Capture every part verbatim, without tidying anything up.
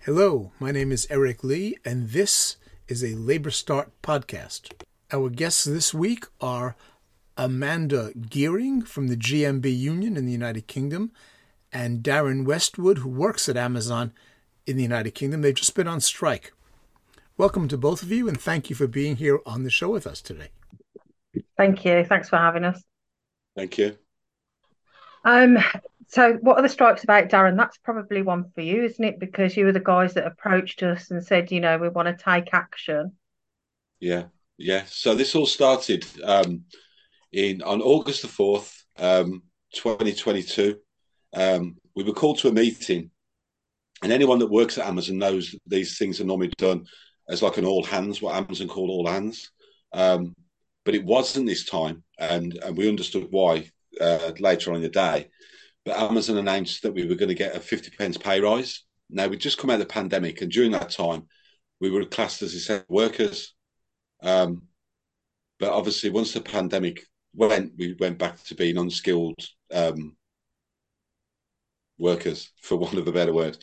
Hello, my name is Eric Lee, and this is a Labor Start podcast. Our guests this week are Amanda Gearing from the G M B Union in the United Kingdom and Darren Westwood, who works at Amazon in the United Kingdom. They've just been on strike. Welcome to both of you, and thank you for being here on the show with us today. Thank you. Thanks for having us. Thank you. Um, so what are the strikes about, Darren? That's probably one for you, isn't it? Because you were the guys that approached us and said, you know, we want to take action. Yeah, yeah. So this all started um, in on August the fourth, um, twenty twenty-two. Um, we were called to a meeting, and anyone that works at Amazon knows that these things are normally done as like an all hands, what Amazon call all hands. Um, but it wasn't this time, and and we understood why uh, later on in the day. But Amazon announced that we were going to get a fifty pence pay rise. Now we'd just come out of the pandemic, and during that time, we were classed as essential workers. Um, but obviously, once the pandemic went, we went back to being unskilled um, workers, for want of a better word.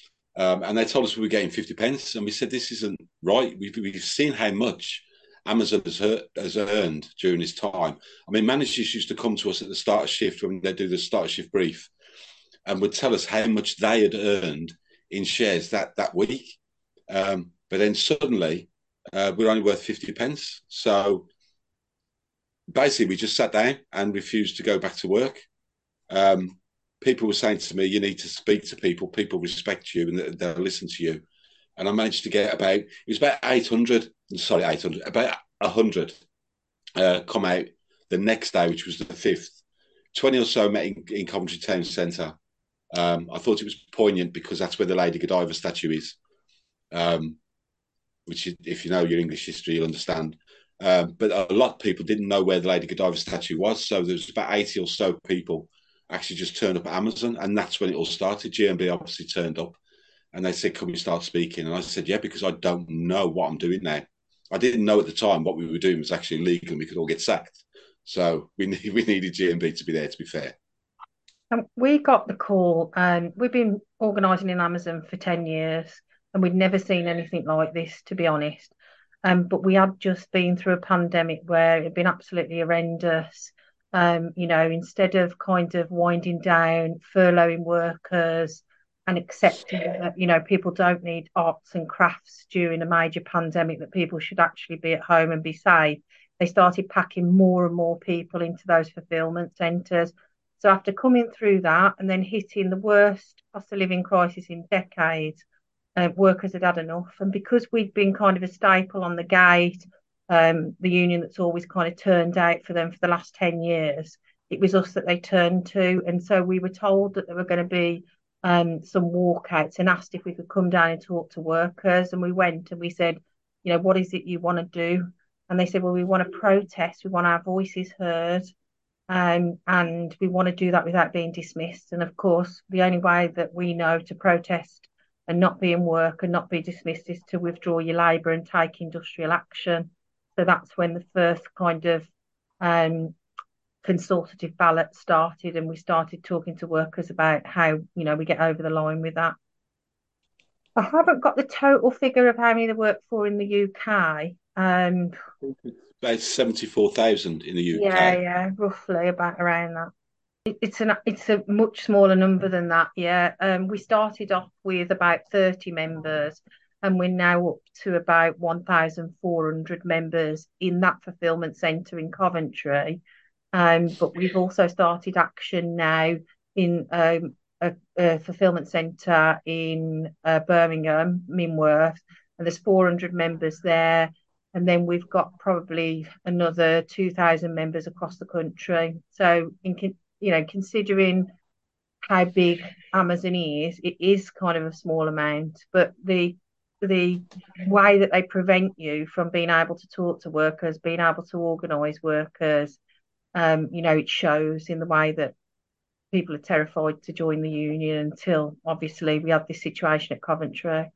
Um, and they told us we were getting fifty pence, and we said this isn't right. We've, we've seen how much Amazon has, hurt, has earned during this time. I mean, managers used to come to us at the start of shift when they do the start of shift brief, and would tell us how much they had earned in shares that that week. Um, but then suddenly, uh, we're only worth fifty pence. So basically, we just sat down and refused to go back to work. Um, people were saying to me, "You need to speak to people. People respect you and they'll listen to you." And I managed to get about, it was about eight hundred, sorry, eight hundred, about one hundred uh, come out the next day, which was the fifth. twenty or so met in, in Coventry Town Centre. Um, I thought it was poignant because that's where the Lady Godiva statue is, um, which, if you know your English history, you'll understand. Um, but a lot of people didn't know where the Lady Godiva statue was. So there was about eighty or so people actually just turned up at Amazon. And that's when it all started. G M B obviously turned up. And they said, "Can we start speaking?" And I said, "Yeah, because I don't know what I'm doing now." I didn't know at the time what we were doing was actually illegal and we could all get sacked. So we we needed G M B to be there, to be fair. And we got the call, and we've been organising in Amazon for ten years, and we'd never seen anything like this, to be honest. Um, but we had just been through a pandemic where it had been absolutely horrendous. Um, you know, instead of kind of winding down, furloughing workers and accepting that, you know, people don't need arts and crafts during a major pandemic, that people should actually be at home and be safe, they started packing more and more people into those fulfillment centres. So after coming through that and then hitting the worst cost of living crisis in decades, uh, workers had had enough. And because we'd been kind of a staple on the gate, um, the union that's always kind of turned out for them for the last ten years, it was us that they turned to. And so we were told that there were going to be um, some walkouts and asked if we could come down and talk to workers. And we went and we said, you know, what is it you want to do? And they said, well, we want to protest, we want our voices heard. Um, and we want to do that without being dismissed. And of course, the only way that we know to protest and not be in work and not be dismissed is to withdraw your labour and take industrial action. So that's when the first kind of um, consultative ballot started, and we started talking to workers about how, you know, we get over the line with that. I haven't got the total figure of how many there work for in the U K. Um, About seventy-four thousand in the yeah, U K. yeah, roughly about around that. It's an it's a much smaller number than that, yeah. Um, we started off with about thirty members, and we're now up to about one thousand four hundred members in that fulfillment centre in Coventry. Um, but we've also started action now in um, a, a fulfillment centre in uh, Birmingham, Minworth, and there's four hundred members there. And then we've got probably another two thousand members across the country. So, in you know, considering how big Amazon is, it is kind of a small amount. But the the way that they prevent you from being able to talk to workers, being able to organise workers, um, you know, it shows in the way that people are terrified to join the union until obviously we had this situation at Coventry.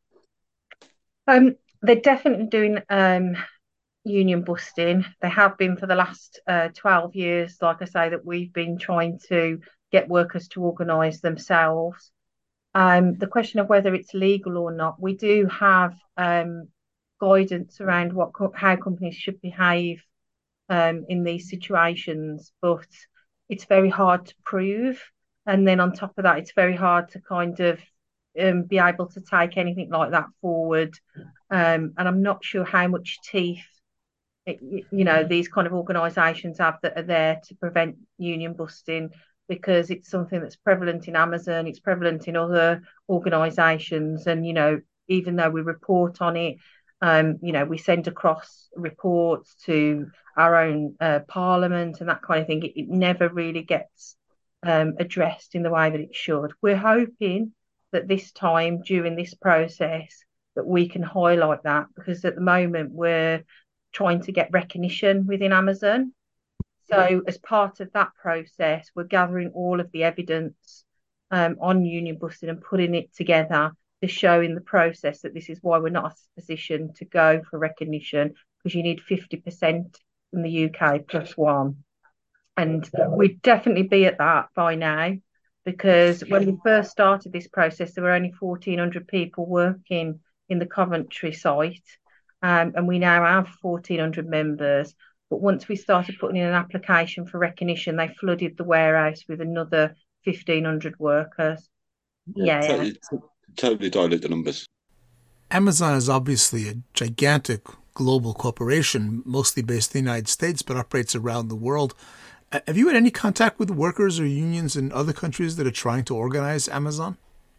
Um, they're definitely doing um, union busting. They have been for the last uh, twelve years, like I say, that we've been trying to get workers to organise themselves. Um, the question of whether it's legal or not, we do have um, guidance around what co- how companies should behave um, in these situations, but it's very hard to prove. And then on top of that, it's very hard to kind of um, be able to take anything like that forward. Um, and I'm not sure how much teeth, it, you know, these kind of organisations have that are there to prevent union busting, because it's something that's prevalent in Amazon, it's prevalent in other organisations, and you know, even though we report on it, um, you know, we send across reports to our own uh, parliament and that kind of thing. It, it never really gets um, addressed in the way that it should. We're hoping that this time during this process that we can highlight that, because at the moment we're trying to get recognition within Amazon. So, as part of that process, we're gathering all of the evidence um, on union busting and putting it together to show in the process that this is why we're not in a position to go for recognition, because you need fifty percent from the U K plus one. And we'd definitely be at that by now, because when we first started this process, there were only fourteen hundred people working in the Coventry site. Um, and we now have fourteen hundred members. But once we started putting in an application for recognition, they flooded the warehouse with another fifteen hundred workers. Yeah, Yeah, yeah. totally, totally dilute the numbers. Amazon is obviously a gigantic global corporation, mostly based in the United States, but operates around the world. Uh, Have you had any contact with workers or unions in other countries that are trying to organize Amazon?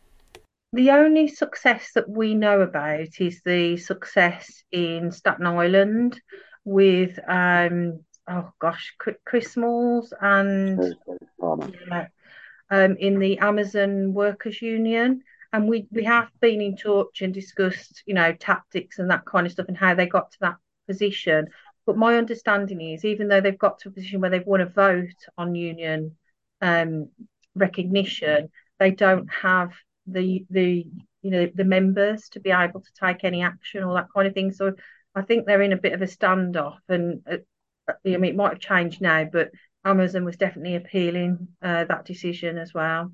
The only success that we know about is the success in Staten Island with, um, oh gosh, Chris Smalls and yeah, um, in the Amazon Workers Union. And we, we have been in touch and discussed, you know, tactics and that kind of stuff and how they got to that position. But my understanding is, even though they've got to a position where they've won a vote on union um, recognition, they don't have the the you know the members to be able to take any action or that kind of thing. So I think they're in a bit of a standoff, and uh, I mean it might have changed now, but Amazon was definitely appealing uh, that decision as well.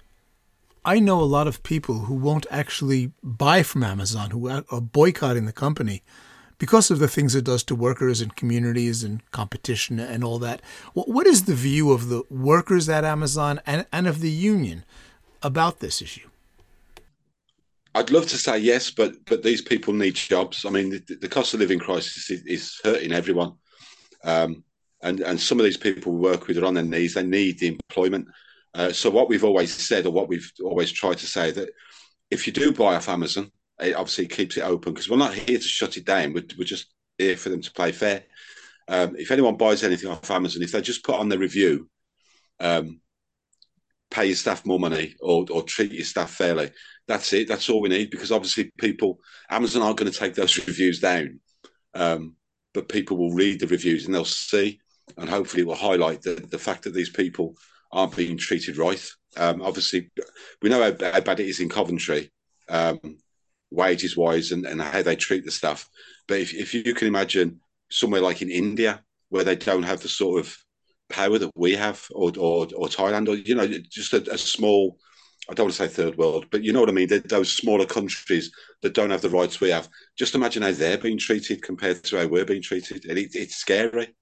I know a lot of people who won't actually buy from Amazon, who are boycotting the company because of the things it does to workers and communities and competition and all that. What is the view of the workers at Amazon and, and of the union about this issue? I'd love to say yes, but but these people need jobs. I mean, the, the cost of living crisis is, is hurting everyone, um, and and some of these people we work with are on their knees. They need the employment. Uh, so what we've always said, or what we've always tried to say, that if you do buy off Amazon, it obviously keeps it open, because we're not here to shut it down. We're, we're just here for them to play fair. Um, if anyone buys anything off Amazon, if they just put on the review, um, pay your staff more money, or, or treat your staff fairly, that's it. That's all we need, because obviously people, Amazon aren't going to take those reviews down, um, but people will read the reviews and they'll see, and hopefully it will highlight the, the fact that these people aren't being treated right. Um, obviously, we know how, how bad it is in Coventry, um, wages wise, and, and how they treat the staff. But if, if you can imagine somewhere like in India, where they don't have the sort of power that we have, or or, or Thailand, or you know, just a, a small, I don't want to say third world, but you know what I mean, they're those smaller countries that don't have the rights we have. Just imagine how they're being treated compared to how we're being treated, and it, it's scary.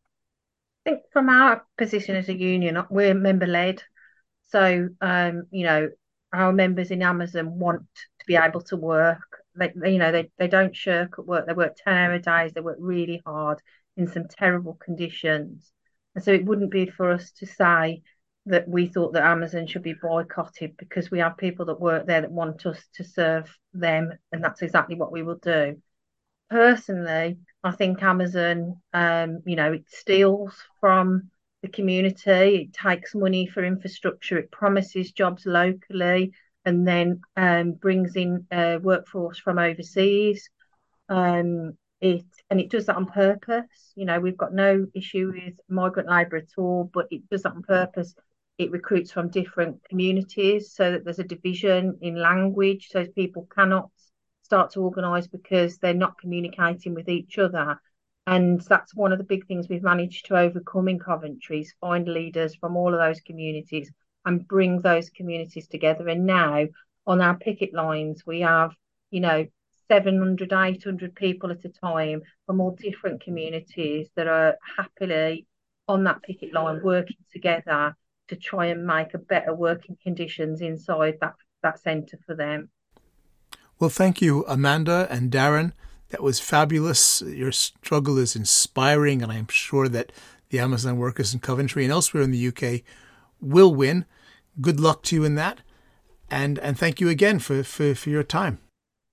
I think from our position as a union, we're member led. So, um, you know, our members in Amazon want to be able to work. They, they, you know, they, they don't shirk at work. They work ten hour days. They work really hard in some terrible conditions. And so it wouldn't be for us to say that we thought that Amazon should be boycotted, because we have people that work there that want us to serve them. And that's exactly what we will do. Personally, I think Amazon, um, you know, it steals from the community. It takes money for infrastructure. It promises jobs locally, and then um, brings in a workforce from overseas. Um, it and it does that on purpose. You know, we've got no issue with migrant labour at all, but it does that on purpose. It recruits from different communities, so that there's a division in language, so people cannot start to organise because they're not communicating with each other. And that's one of the big things we've managed to overcome in Coventry, is find leaders from all of those communities and bring those communities together. And now on our picket lines. We have, you know, seven hundred, eight hundred people at a time from all different communities that are happily on that picket line working together to try and make a better working conditions inside that, that centre for them. Well, thank you, Amanda and Darren. That was fabulous. Your struggle is inspiring, and I'm sure that the Amazon workers in Coventry and elsewhere in the U K will win. Good luck to you in that. And and thank you again for, for, for your time.